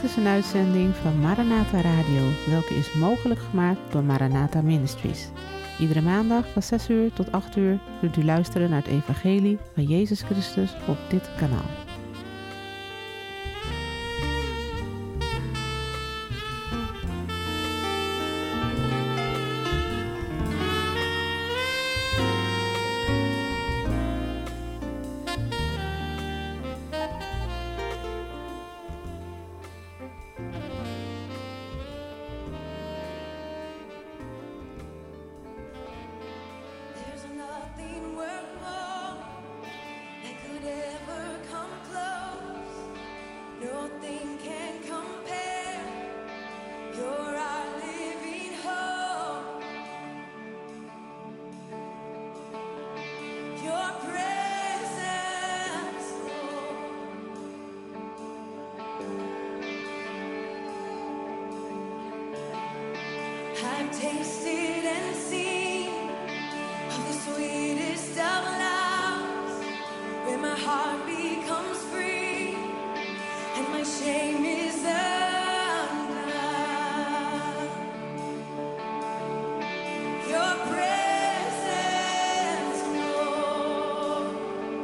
Dit is een uitzending van Maranatha Radio, welke is mogelijk gemaakt door Maranatha Ministries. Iedere maandag van 6 uur tot 8 uur kunt u luisteren naar het evangelie van Jezus Christus op dit kanaal. I've tasted and seen of the sweetest of loves, where my heart becomes free and my shame is undone. Your presence, Lord.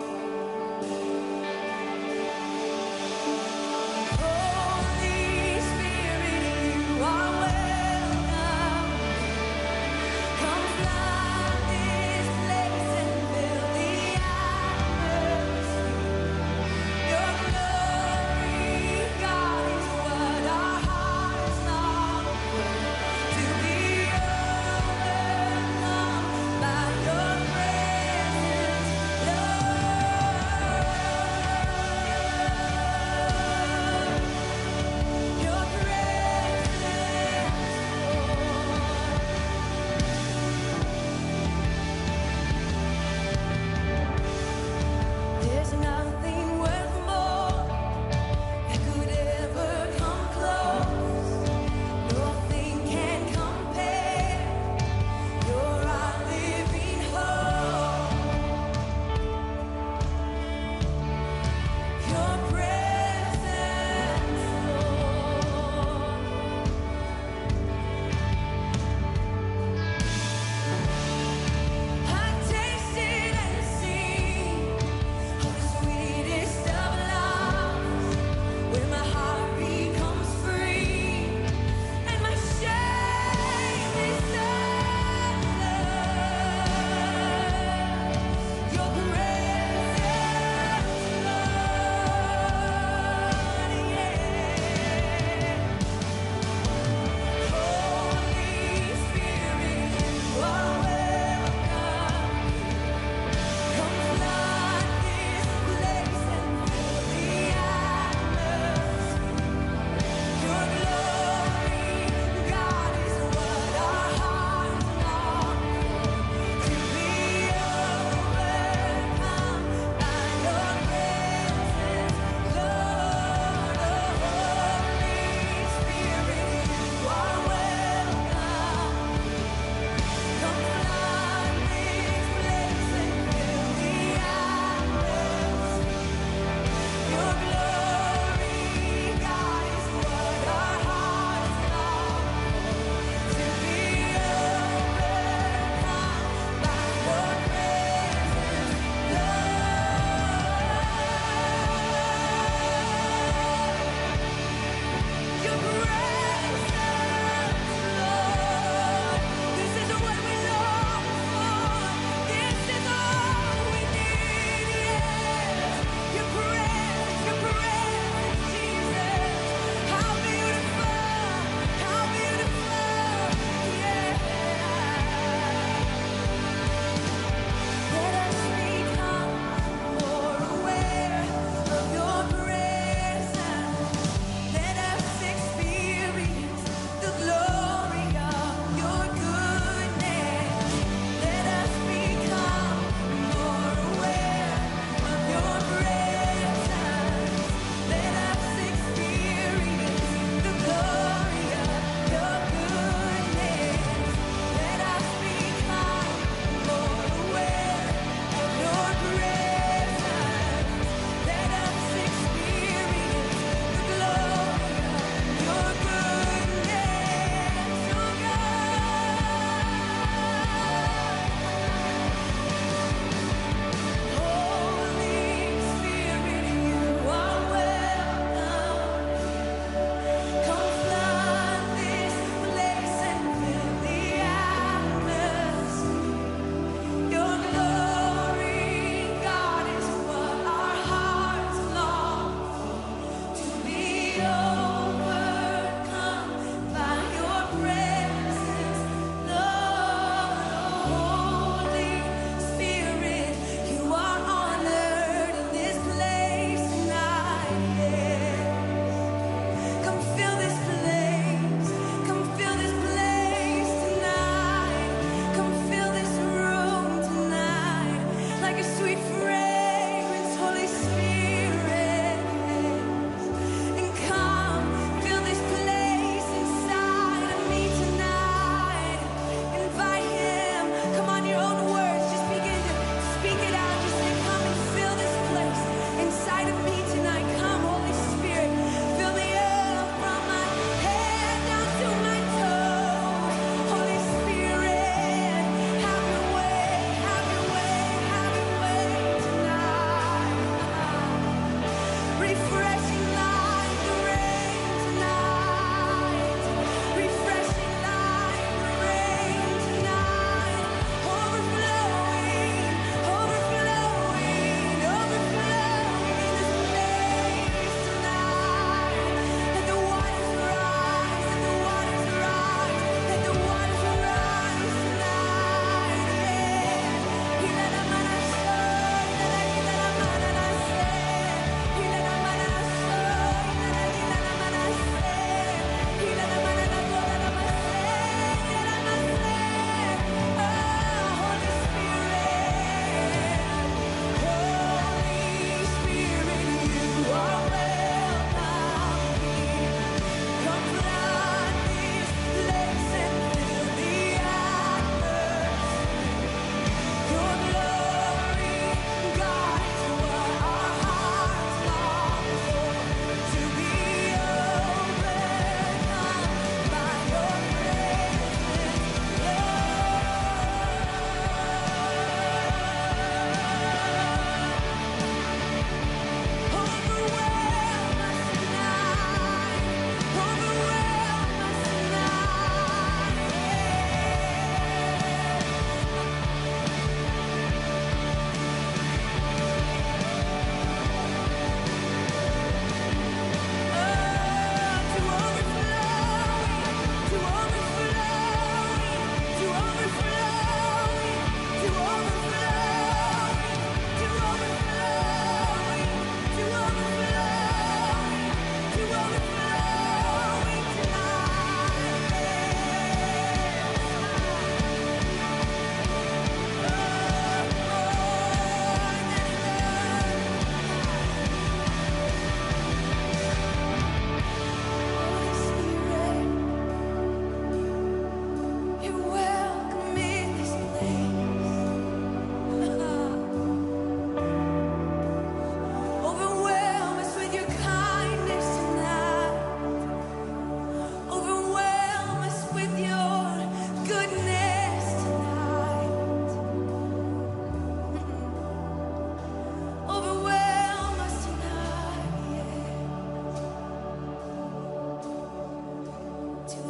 Holy Spirit, you are welcome. Come flood this place and fill the atmosphere. Your glory, God, is what our hearts long for. To be overcome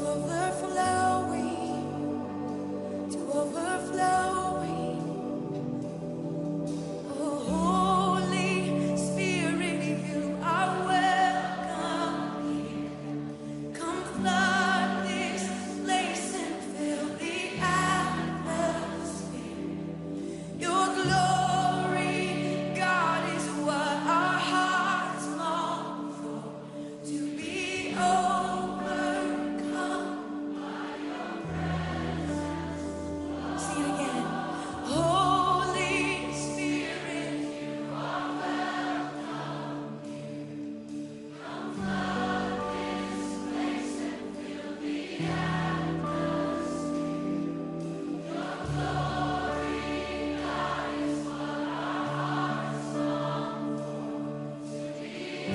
overflowing, to overflowing. Oh, Holy Spirit, you are welcome here. Come flood this place and fill the atmosphere. Your glory, God, is what our hearts long for. To be overcome by your presence. Sing it again. Holy Spirit, you are welcome. Come flood this place and fill the atmosphere. Your glory, God, is what our hearts long for. To be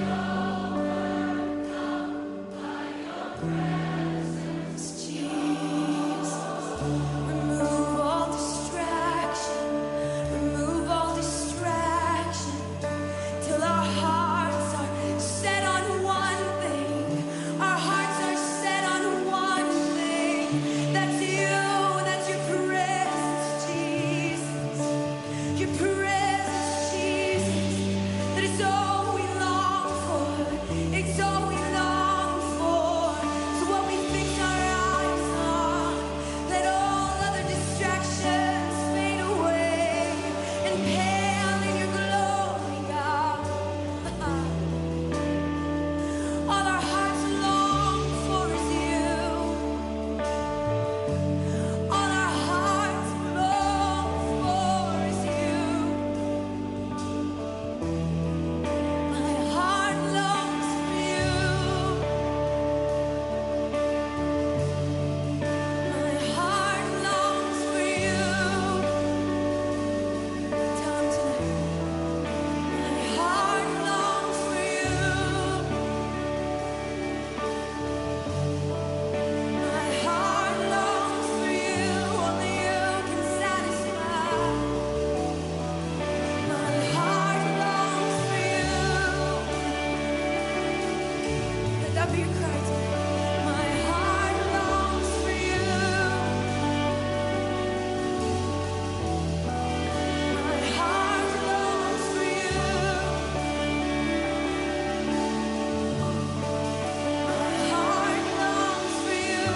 overcome by your presence, Jesus. Remove all distraction, remove all distraction, till our hearts are set on one thing. Our hearts are set on one thing. That's you, that's your presence, Jesus. Your presence, Jesus. That is all we long for. It's all we long for. So what we fix our eyes on, let all other distractions fade away and pale in your glory, God. All our hearts long for is you. All our hearts long for is you. My heart longs for you. My heart longs for you. Tell him tonight. My heart longs for you. My heart longs for you. Only you can satisfy. My heart longs for you. Let that be your cry tonight. My heart longs for you. My heart longs for you. My heart longs for you.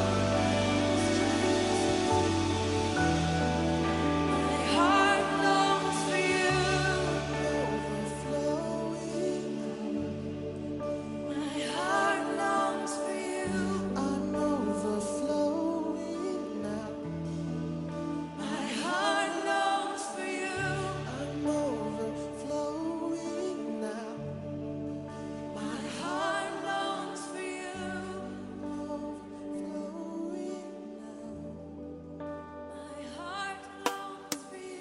My heart longs for you. My heart longs for you. I'm overflowing now. My heart longs for you. I'm overflowing now. My heart longs for you. Overflowing now. My heart longs for you.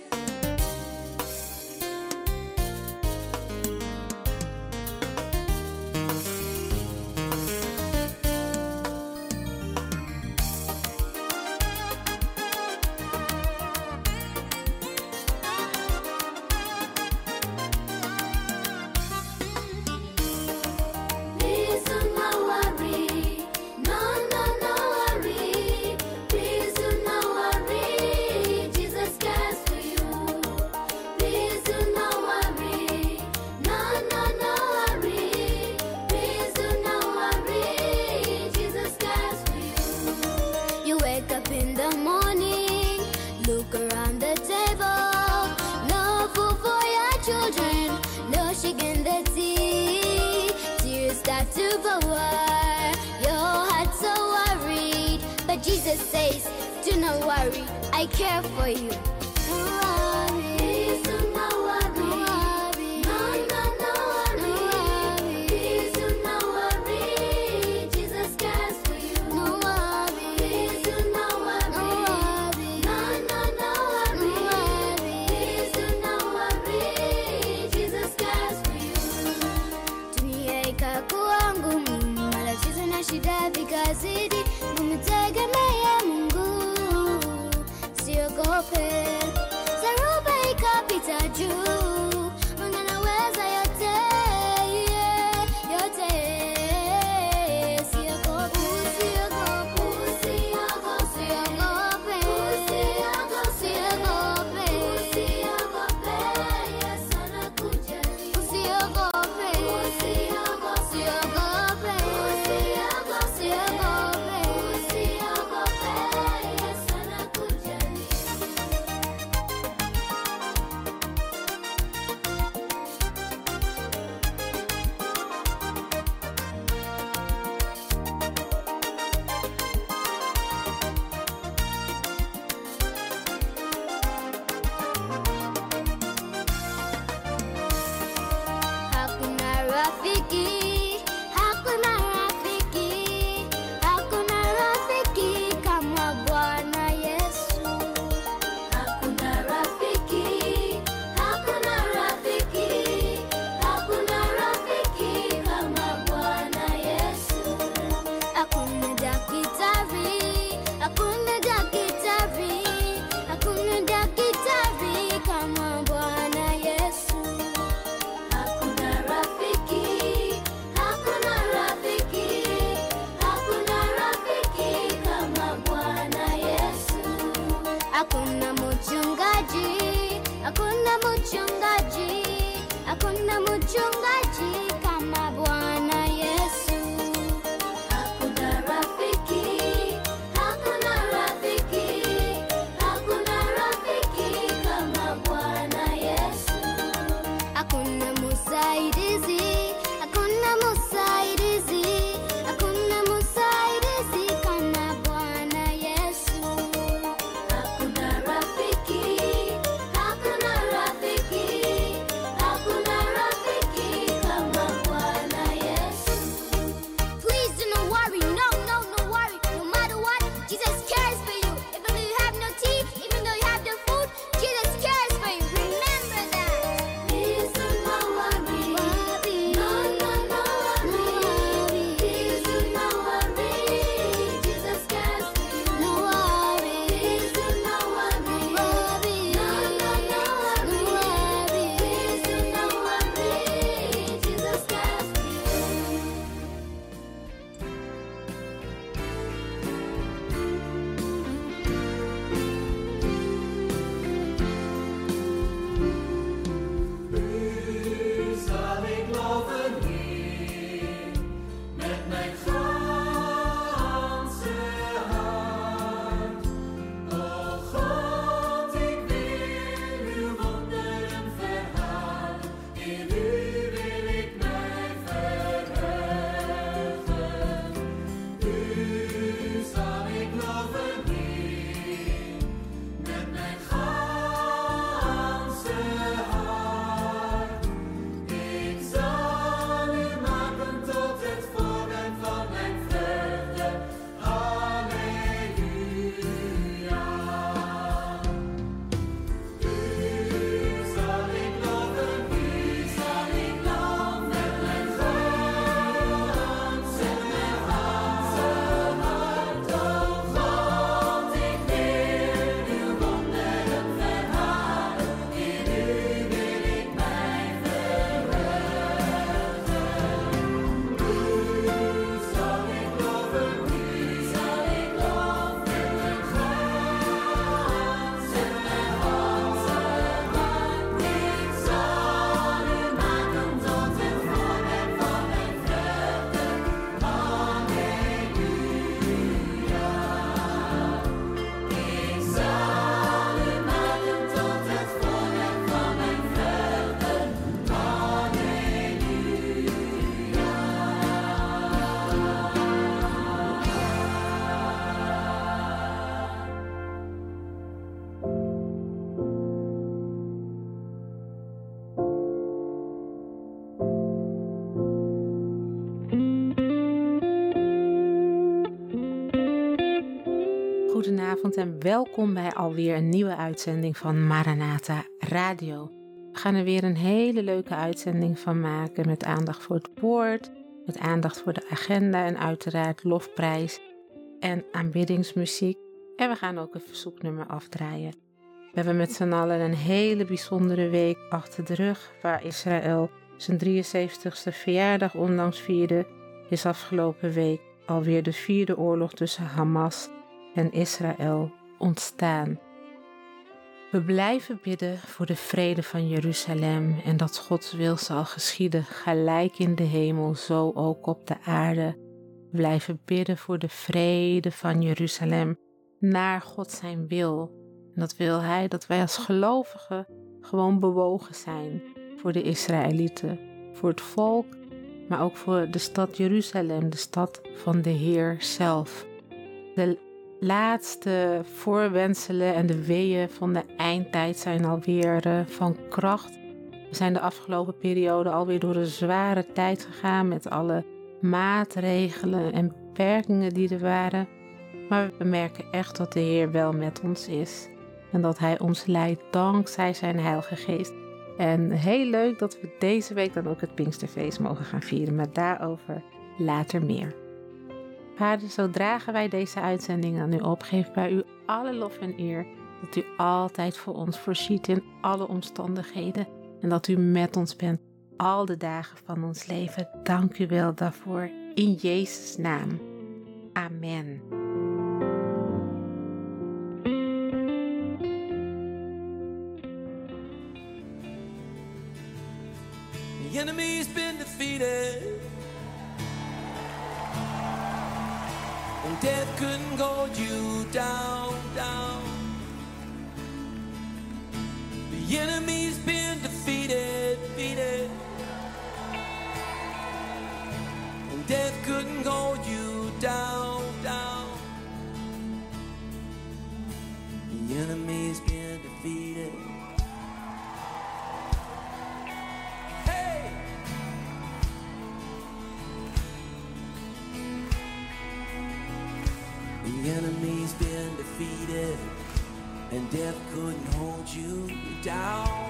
Please do not worry, no, no, no worry. Please do not worry, Jesus cares for you. Please do not worry, no, no, no worry. Please do not worry, Jesus cares for you. You wake up in the morning, look around the table, no food for your children, no sugar in the tea. Tears start to pour, your heart so worried. But Jesus says, do not worry, I care for you. No worry, please do not worry. No, no, no worry. Please do not worry, Jesus cares for you. No worry, please do not worry. No, no, no worry. Please do not worry, Jesus cares for you. Dunia ikakuwa ngumu, matatizo na shida vikazidi, mumtegemea Mungu, siogope. Dharuba ikapita juu, Mungu anaweza yote, yote. Siogope, usiogope. Goedenavond en welkom bij alweer een nieuwe uitzending van Maranatha Radio. We gaan er weer een hele leuke uitzending van maken met aandacht voor het woord, met aandacht voor de agenda en uiteraard lofprijs en aanbiddingsmuziek. En we gaan ook een verzoeknummer afdraaien. We hebben met z'n allen een hele bijzondere week achter de rug waar Israël zijn 73ste verjaardag onlangs vierde. Is afgelopen week alweer de 4e oorlog tussen Hamas en Israël ontstaan. We blijven bidden voor de vrede van Jeruzalem en dat Gods wil zal geschieden, gelijk in de hemel, zo ook op de aarde. We blijven bidden voor de vrede van Jeruzalem, naar God zijn wil. En dat wil Hij dat wij als gelovigen gewoon bewogen zijn voor de Israëlieten, voor het volk, maar ook voor de stad Jeruzalem, de stad van de Heer zelf. De laatste voorwenselen en de weeën van de eindtijd zijn alweer van kracht. We zijn de afgelopen periode alweer door een zware tijd gegaan met alle maatregelen en beperkingen die er waren. Maar we merken echt dat de Heer wel met ons is en dat Hij ons leidt dankzij zijn Heilige Geest. En heel leuk dat we deze week dan ook het Pinksterfeest mogen gaan vieren, maar daarover later meer. Vader, zo dragen wij deze uitzending aan u op. Geef bij u alle lof en eer dat u altijd voor ons voorziet in alle omstandigheden en dat u met ons bent al de dagen van ons leven. Dank u wel daarvoor in Jezus' naam. Amen. The enemy's been defeated, and death couldn't hold you down, down. The enemy's been defeated, defeated, and death couldn't hold you down, down. The enemy's been defeated. The enemy's been defeated, and death couldn't hold you down.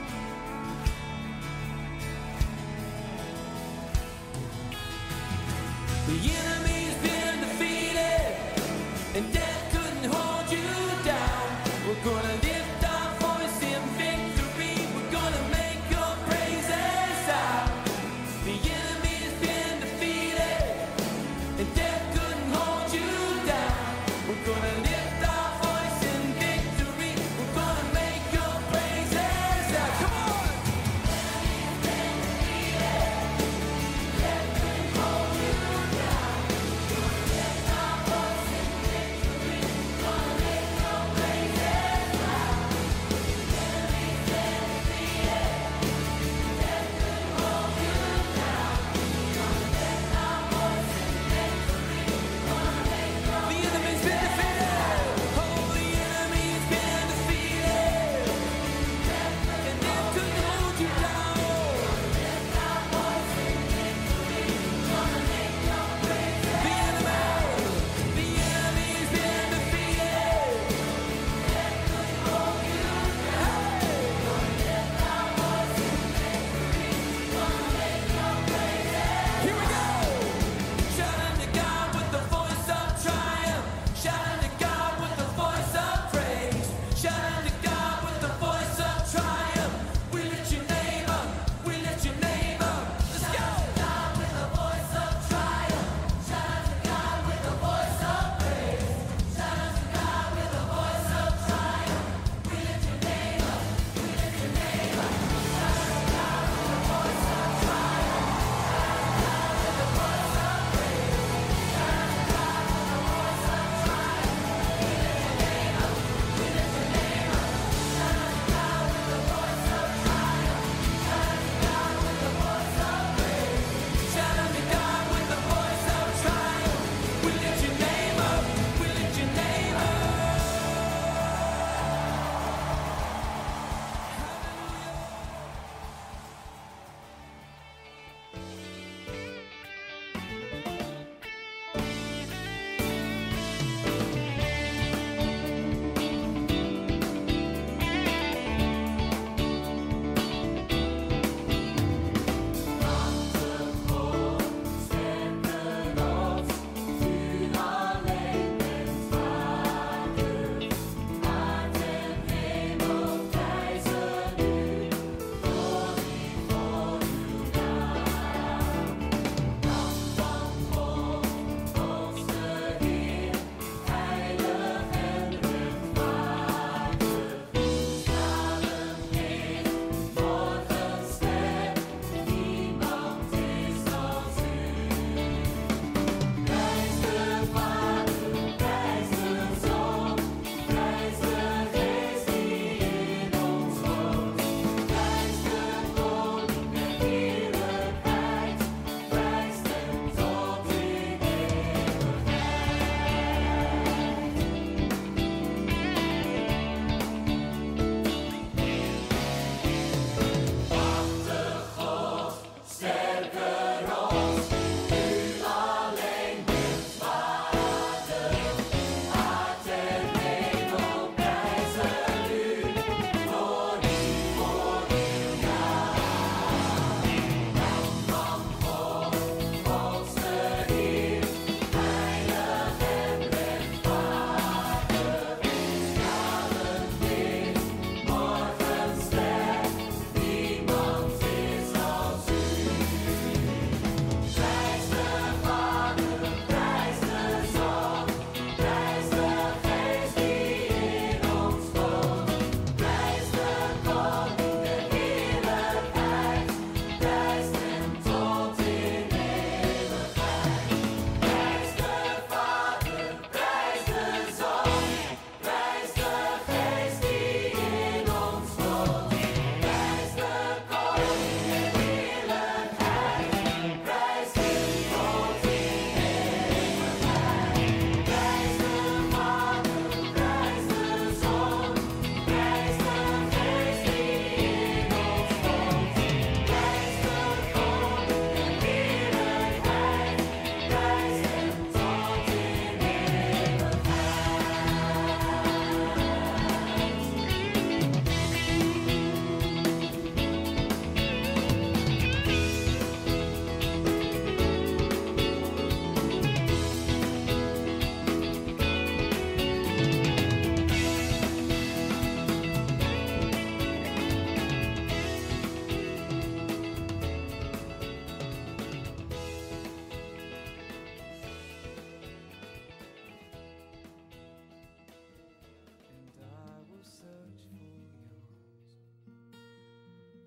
The enemy's been defeated, and death couldn't hold you down. We're gonna lift our voice in victory. We're gonna make your praises out. The enemy's been defeated, and death couldn't hold you down. We're gonna lift our voice in victory. We're gonna make your praises out. Come on! The enemy's been defeated. Death couldn't hold you down.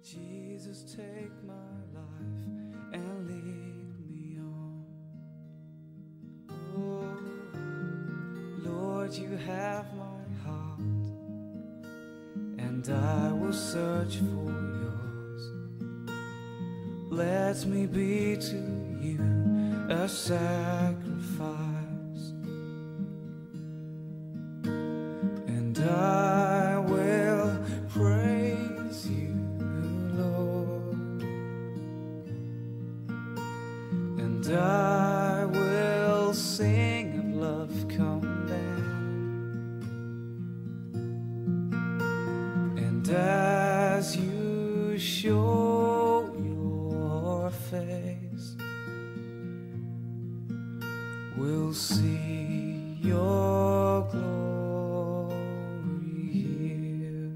Jesus, take my life and lead me on. Oh, Lord, you have my heart, and I will search for yours. Let me be to you a sacrifice, and I will praise you, Lord, and I will sing of love come down, and as you show your face, we'll see your glory here.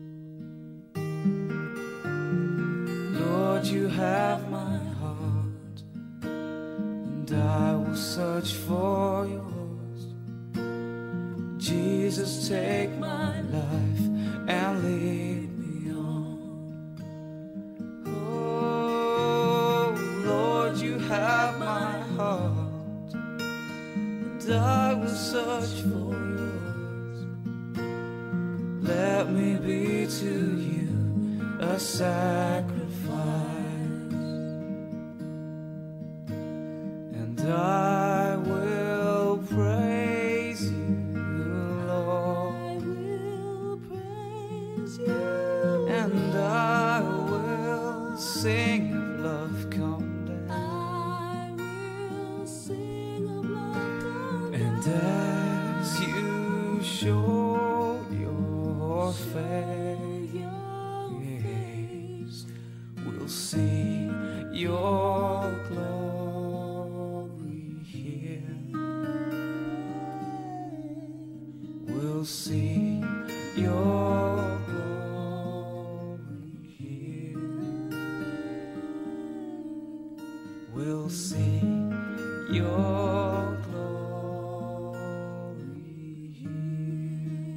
Lord, you have my heart, and I will search for yours. Jesus, take my life and lead me on. Oh, Lord, you have my heart, and I will search for yours. Let me be to you a sacrifice, and I will praise you, Lord, and I will sing of love come down, and as you show your face, we'll see your glory here. We'll see your glory here. We'll see your glory here.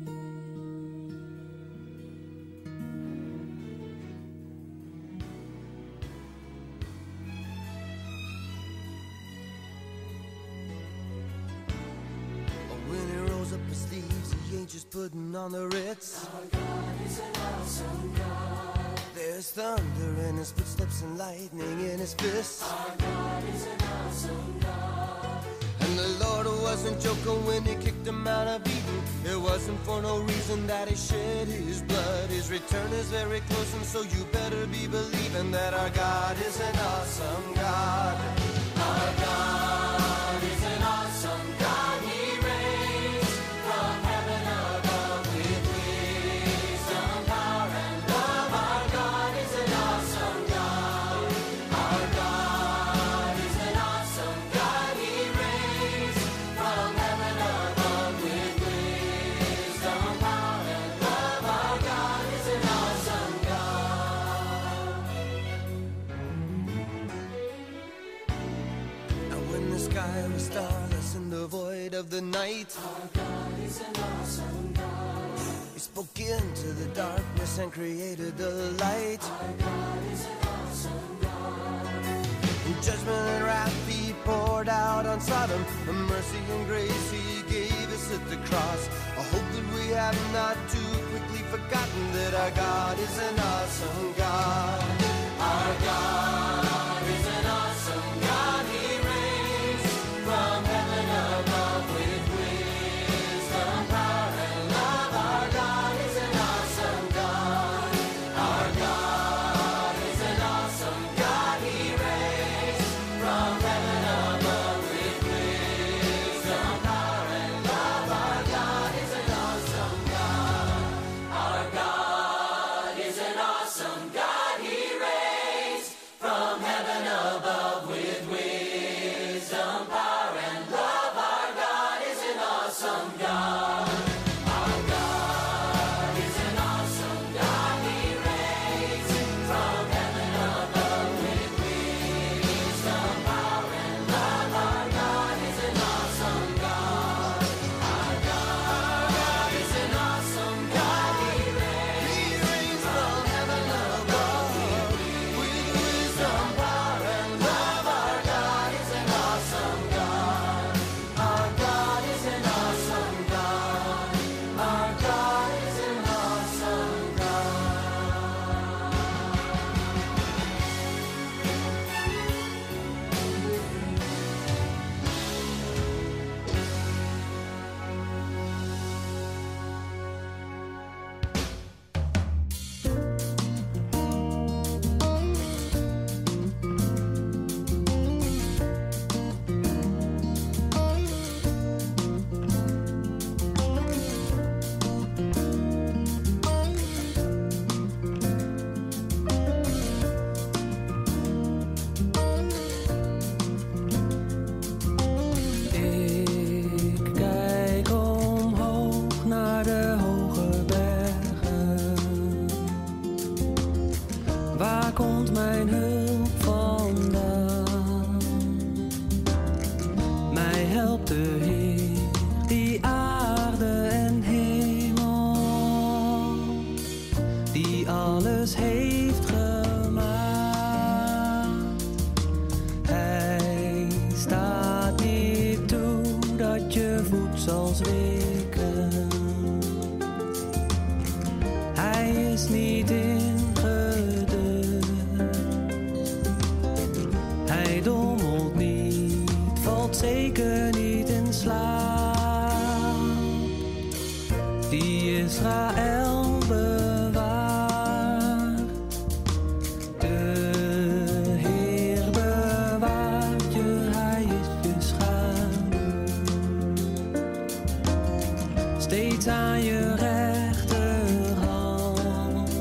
When he rolls up his sleeves, he ain't just putting on the Ritz. Our God is an awesome God. There's thunder in his footsteps and lightning in his fists. Our God is an awesome God. And the Lord wasn't joking when he kicked him out of Eden. It wasn't for no reason that he shed his blood. His return is very close, and so you better be believing that our God is an awesome God. Our God is an awesome God. He reigns from heaven above with wisdom, power, and love. Our God is an awesome God. Our God is an awesome God. He reigns from heaven above with wisdom, power, and love. Our God is an awesome God. And when the sky was starless in the void of the night, Our God is an awesome God. he spoke into the darkness and created the light. Our God is an awesome God. In judgment and wrath he poured out on Sodom. A mercy and grace he gave us at the cross. I hope that we have not too quickly forgotten that our God is an awesome God. Our God is an awesome God. He reigns from heaven above with wisdom, power, and love. Our God is an awesome God. Our God is an awesome God. He reigns from heaven above with wisdom, power, and love. Our God is an awesome God. Our God is an awesome God. He reigns from wat je voedt zal zweken. Hij is niet ingedrukt. Hij dommelt niet, valt zeker niet in slaap. Die Israël bewaart. De Heer bewaart je, hij is je schaduw. Steeds aan je rechterhand.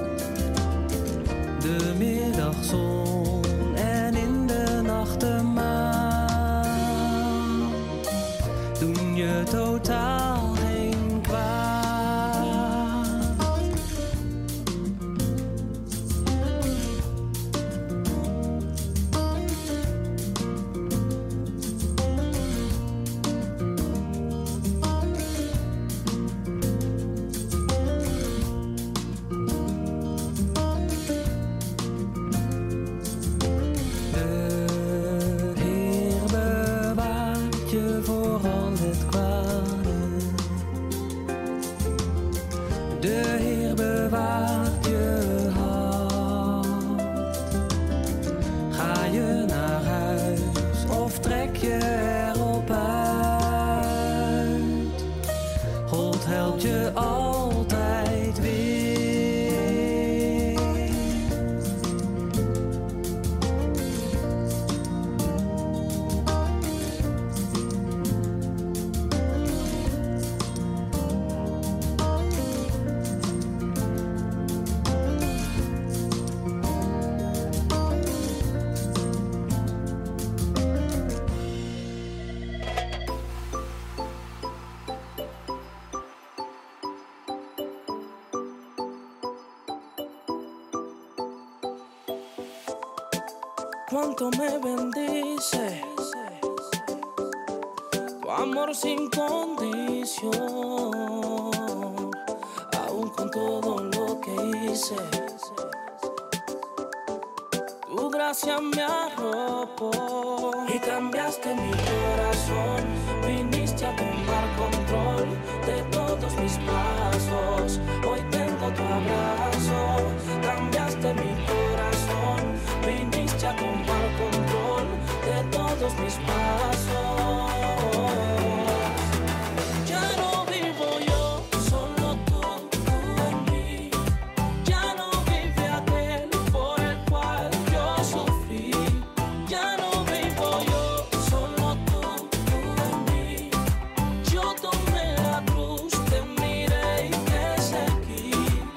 De middagzon en in de nacht de maan doen je totaal geen kwaad. De Heer bewaart je voor al het kwade. De Heer bewaart je hart. Ga je naar huis of trek je erop uit? God helpt je altijd weer. Cuánto me bendice tu amor sin condición, aún con todo lo que hice. Tu gracia me arropó y cambiaste mi corazón. Viniste a tomar control de todos mis pasos. Hoy tengo tu abrazo. Cambiaste mi corazón. Viniste a tomar control de todos mis pasos. Ya no vivo yo, solo tú en mí. Ya no vive aquel por el cual yo sufrí. Ya no vivo yo, solo tú en mí. Yo tomé la cruz, te miré y te seguí.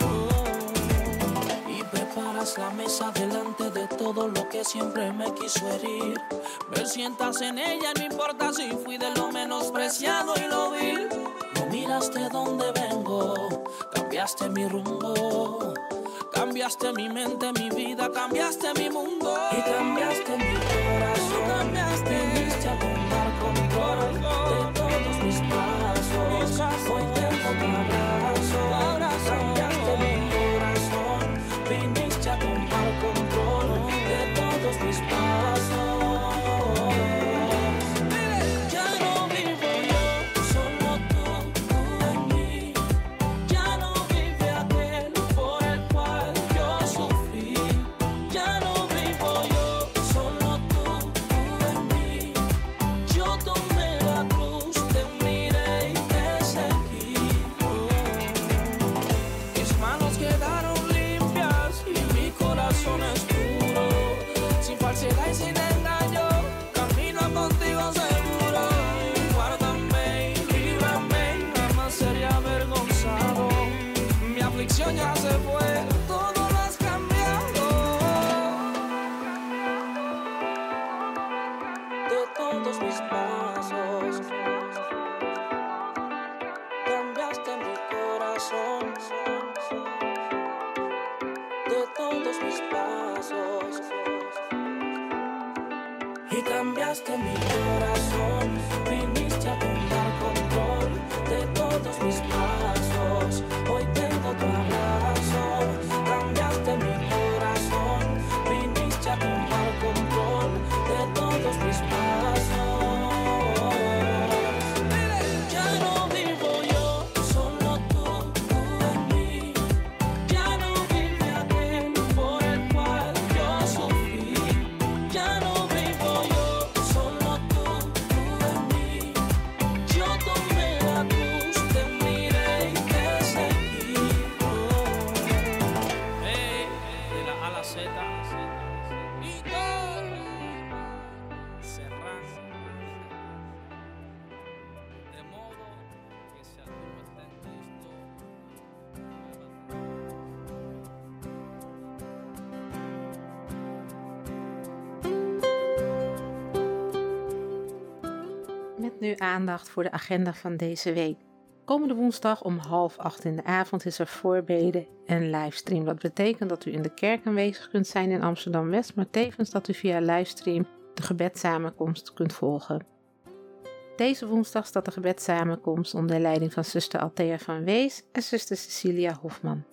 Y preparas la mesa delante de todo lo que siempre me quiso herir. Me sientas en ella, no importa si fui de lo menospreciado y lo vil. No miraste dónde vengo, cambiaste mi rumbo. Cambiaste mi mente, mi vida, cambiaste mi mundo. Y cambiaste mi corazón, cambiaste. Viniste a tomar control de todos mis pasos. Hoy tengo tu abrazo. Cambiaste mi corazón. Viniste a tomar control de todos mis pasos. Ya no vivo yo, solo tú en mí. Ya no vive aquel por el cual yo sufrí. Ya no vivo yo, solo tú en mí. Yo tomé la cruz, te miré y te seguí. Mis manos quedaron limpias y mi corazón es puro. Sin falsedad y sin engaño, camino contigo seguro. Guárdame y líbrame, jamás seré avergonzado. Mi aflicción ya se fue, todo lo has cambiado. De todos mis pasos, cambiaste mi corazón. De todos mis pasos, y cambiaste mi corazón. Viniste a tomar control de todos mis pasos. Hoy tengo tu abrazo. Cambiaste mi corazón. Viniste a tomar control de todos mis pasos. Nu aandacht voor de agenda van deze week. Komende woensdag om 7:30 in de avond is er voorbeden en livestream. Dat betekent dat u in de kerk aanwezig kunt zijn in Amsterdam-West, maar tevens dat u via livestream de gebedssamenkomst kunt volgen. Deze woensdag staat de gebedssamenkomst onder leiding van zuster Althea van Wees en zuster Cecilia Hofman.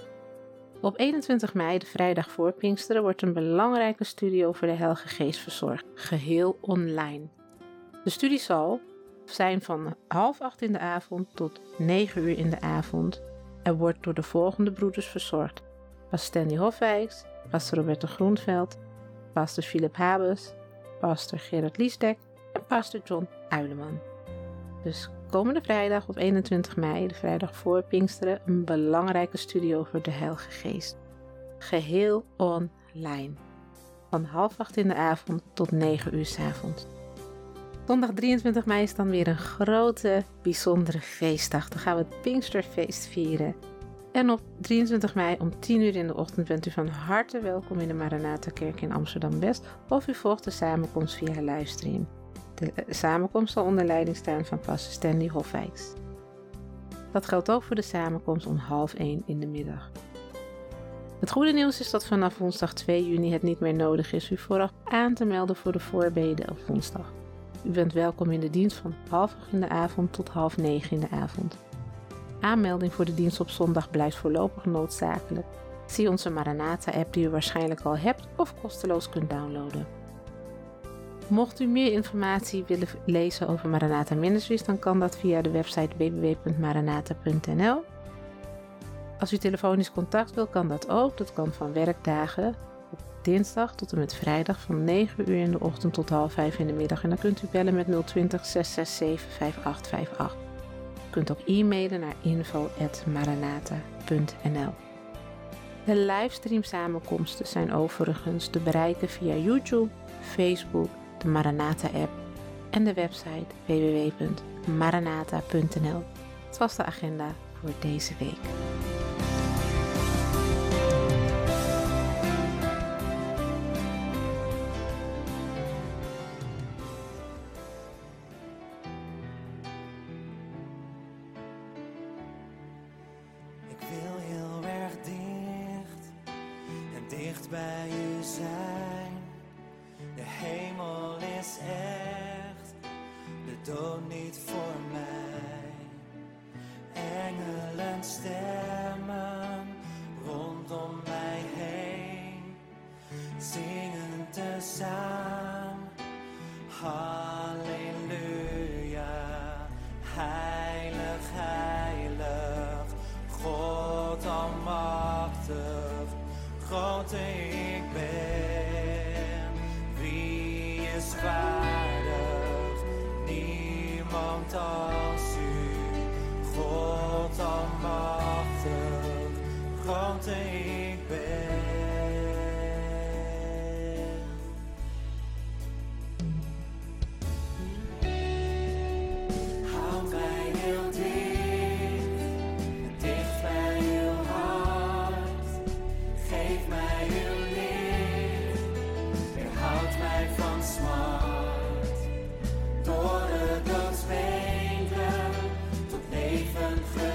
Op 21 mei, de vrijdag voor Pinksteren, wordt een belangrijke studie over de Heilige Geest verzorgd, geheel online. De studie zal zijn van 7:30 in de avond tot 9 uur in de avond en wordt door de volgende broeders verzorgd: pastor Stanley Hofwijks, pastor Roberto Groenveld, pastor Philip Habes, pastor Gerard Liesdek en pastor John Uileman. Dus komende vrijdag op 21 mei, de vrijdag voor Pinksteren, een belangrijke studie over de Heilige Geest. Geheel online. Van 7:30 in de avond tot 9 uur 's avonds. Zondag 23 mei is dan weer een grote, bijzondere feestdag. Dan gaan we het Pinksterfeest vieren. En op 23 mei om 10 uur in de ochtend bent u van harte welkom in de Maranatha-kerk in Amsterdam-West of u volgt de samenkomst via livestream. De samenkomst zal onder leiding staan van pastor Stanley Hofwijks. Dat geldt ook voor de samenkomst om 12:30 in de middag. Het goede nieuws is dat vanaf woensdag 2 juni het niet meer nodig is u vooraf aan te melden voor de voorbeden op woensdag. U bent welkom in de dienst van 7:30 in de avond tot 8:30 in de avond. Aanmelding voor de dienst op zondag blijft voorlopig noodzakelijk. Zie onze Maranatha-app die u waarschijnlijk al hebt of kosteloos kunt downloaden. Mocht u meer informatie willen lezen over Maranatha Ministries, dan kan dat via de website www.maranatha.nl. Als u telefonisch contact wil, kan dat ook. Dat kan van werkdagen op dinsdag tot en met vrijdag van 9 uur in de ochtend tot 4:30 in de middag. En dan kunt u bellen met 020 667 5858. U kunt ook e-mailen naar info@maranatha.nl. De livestream samenkomsten zijn overigens te bereiken via YouTube, Facebook, de Maranatha-app en de website www.maranatha.nl. Dat was de agenda voor deze week. Ik wil heel erg dicht en dicht bij u zijn. De hemel is echt, de dood niet voor mij. Engelen stemmen rondom mij heen, zingen tezamen. Halleluja, heilig, heilig, God almachtig, groot ik ben. Wie is waardig? Niemand als u, God almachtig, groot ik ben. Houd mij heel dicht, dicht bij uw hart. Geef mij uw licht, weerhoud mij van smart. Door de doodswegen tot leven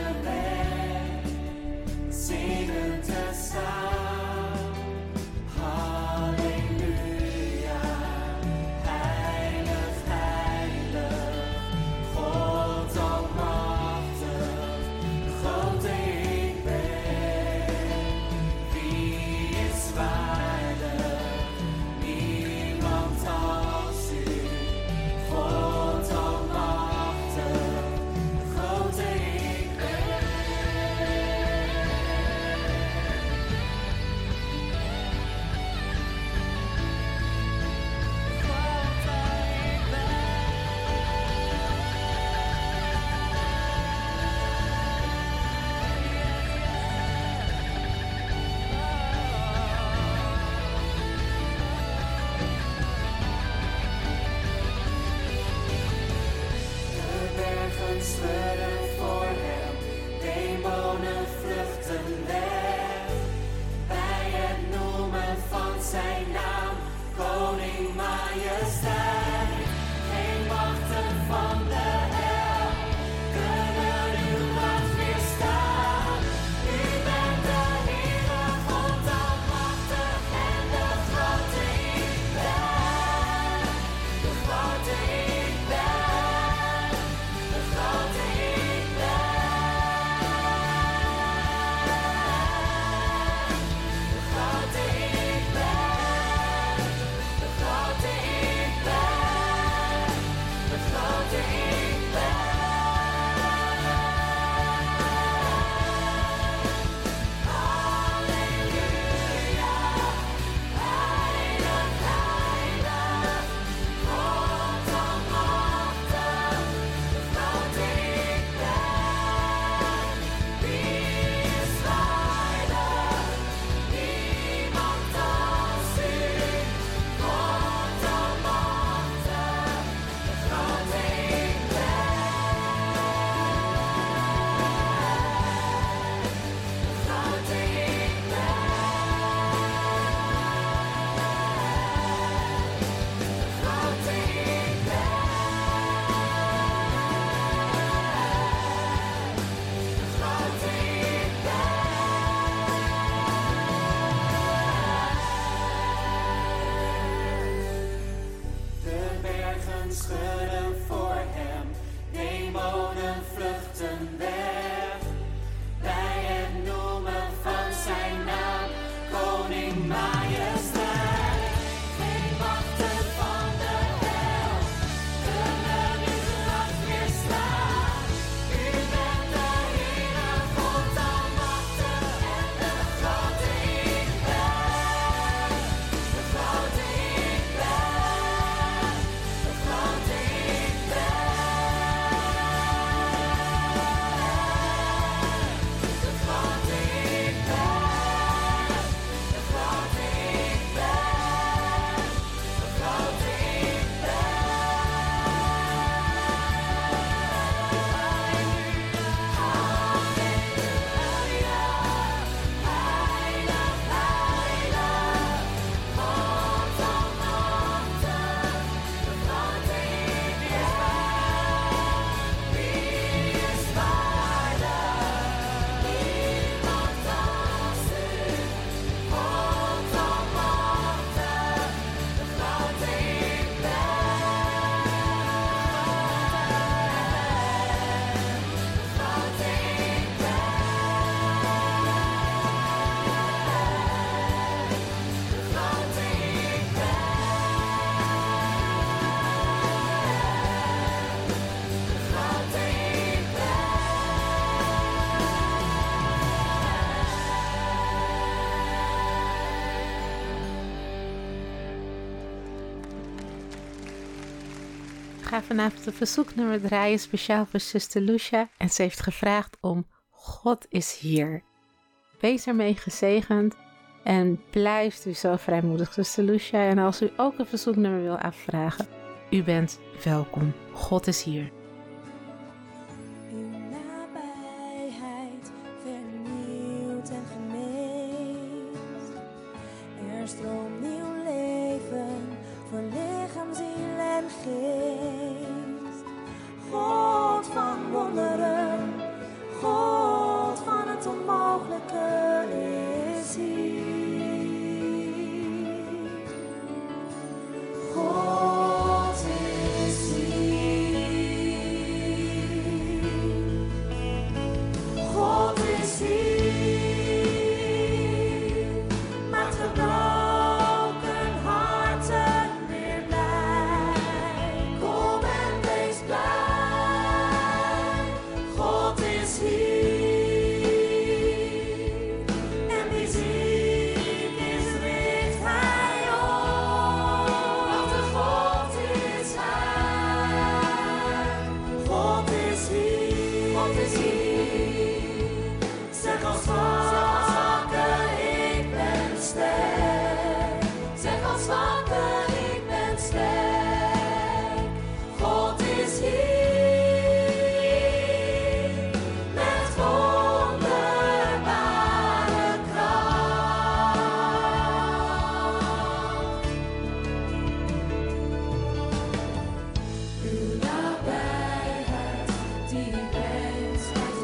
vluchten weg bij het noemen van zijn naam, koning majesteit. Geen machten van de hel kunnen uw kracht weerstaan. U bent de Heere, God almachtig en de grote ik ben. De grote ik ben. De grote ik ben. De grote ik ben. De grote ik ben. De grote ik Ik ga vanavond een verzoeknummer draaien, speciaal voor zuster Lucia. En ze heeft gevraagd om God is hier. Wees ermee gezegend en blijft u zo vrijmoedig, zuster Lucia. En als u ook een verzoeknummer wil afvragen, u bent welkom. God is hier. Uw nabijheid vernieuwt en geneest. Er stroomt nieuw leven voor lichaam, ziel en geest. God van wonderen, God van het onmogelijke is hier. God is hier. God is hier. Maakt gebroken harten weer blij. Kom en wees blij. God is hier. En wie ziek is, richt hij op. Want de God is hij. God is hier. God is hier. Zeg als zwakke, ik ben sterk. Zeg als zwakke, ik ben sterk. God is hier. Met wonderbare kracht. Uw nabijheid, die brengt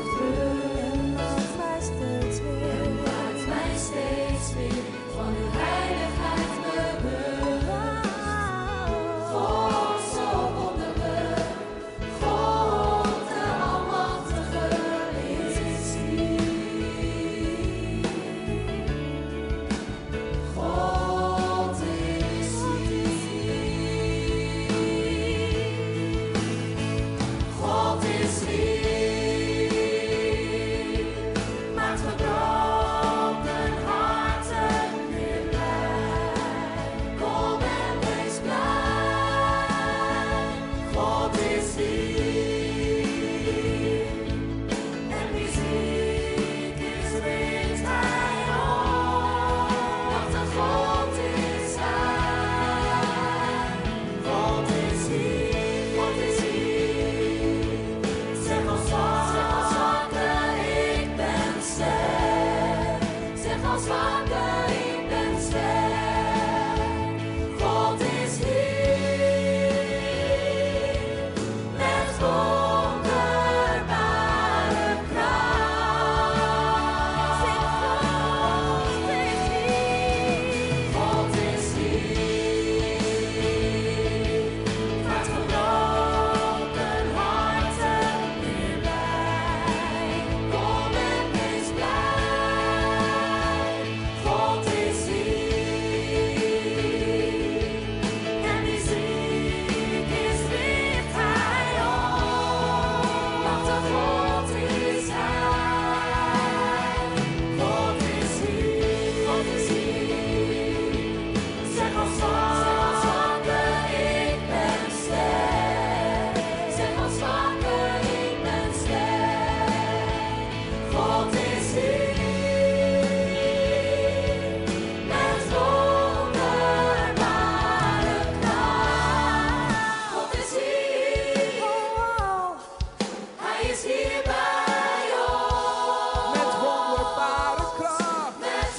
is hier bij ons. Met wonderbare kracht. Met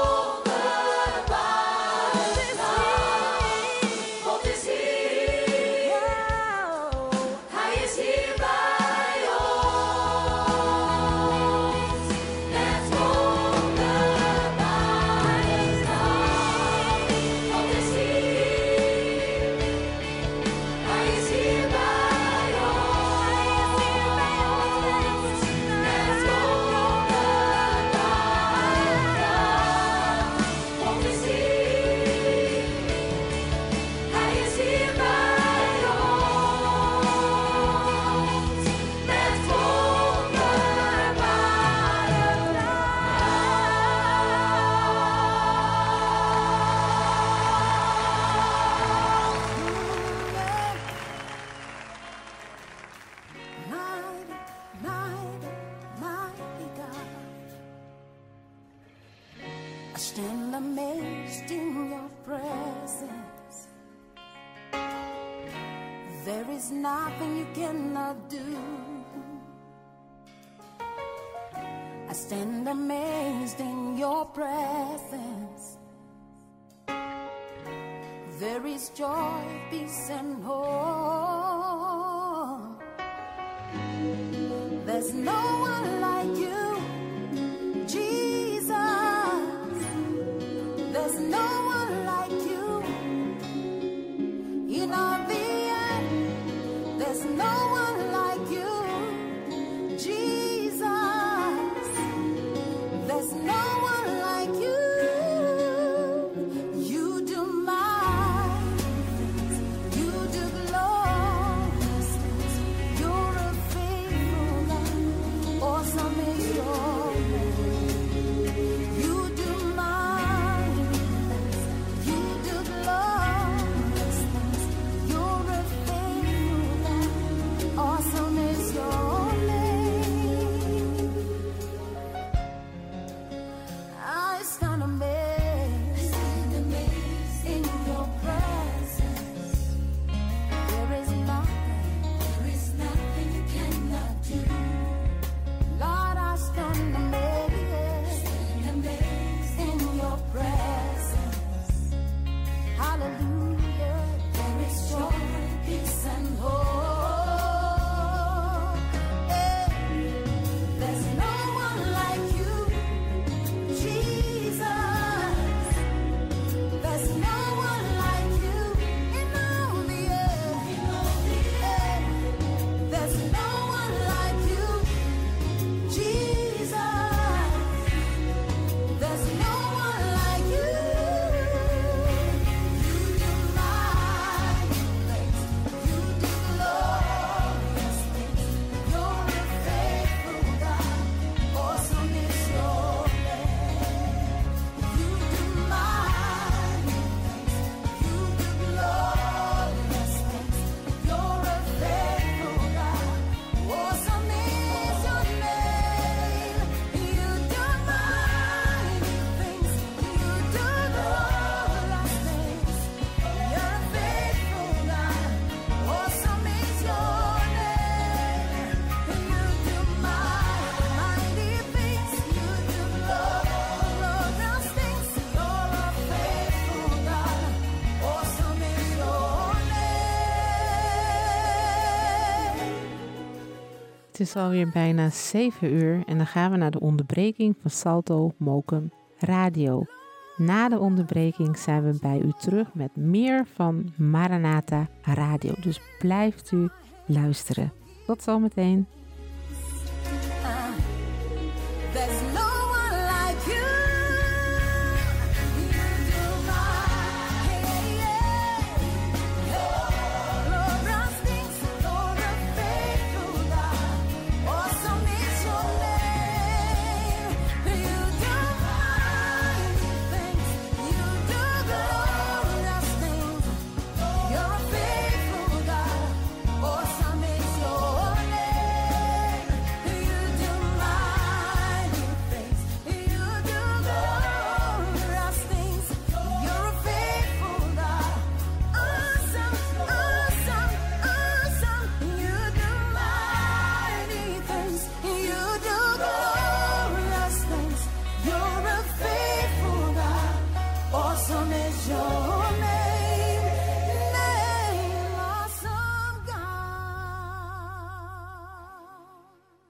wonderbare kracht. God is hier. Hij is hier bij ons. Met wonderbare kracht. God is hier. Hij is hier bij ons. Met wonderbare kracht. God is hier. Hij is hier bij ons. Met Mighty God, I stand amazed in your presence. There is nothing you cannot do. I stand amazed in your presence. There is joy, peace, and hope. There's no one like you, Jesus. There's no one like you in all the earth. There's no one like you, Jesus. There's no one like you. You do mighty things. You do glorious things. You're a faithful God. Awesome is your name. You do mighty things. You do glorious things. You're a faithful God. Awesome is your name. I stand amazed in your presence. There is nothing you cannot do. Lord, I stand amazed in your presence. Hallelujah. There is joy, peace, and hope. Hey. There's no one like you, Jesus. There's no one like you in all the earth. Hey. There's no one like you, Jesus. There's no one like you. You do mighty things. You do glorious things. You're a faithful God. Awesome is your name. You do mighty things. You do glorious things. You're a faithful God. Awesome is your name. You do mighty things. You do glorious things. You're a faithful God. Awesome is your name. You do mighty things. You do glorious things. You're a faithful God. Awesome is your name. Het is alweer bijna 7 uur en dan gaan we naar de onderbreking van Salto Mokum Radio. Na de onderbreking zijn we bij u terug met meer van Maranatha Radio. Dus blijft u luisteren. Tot zometeen.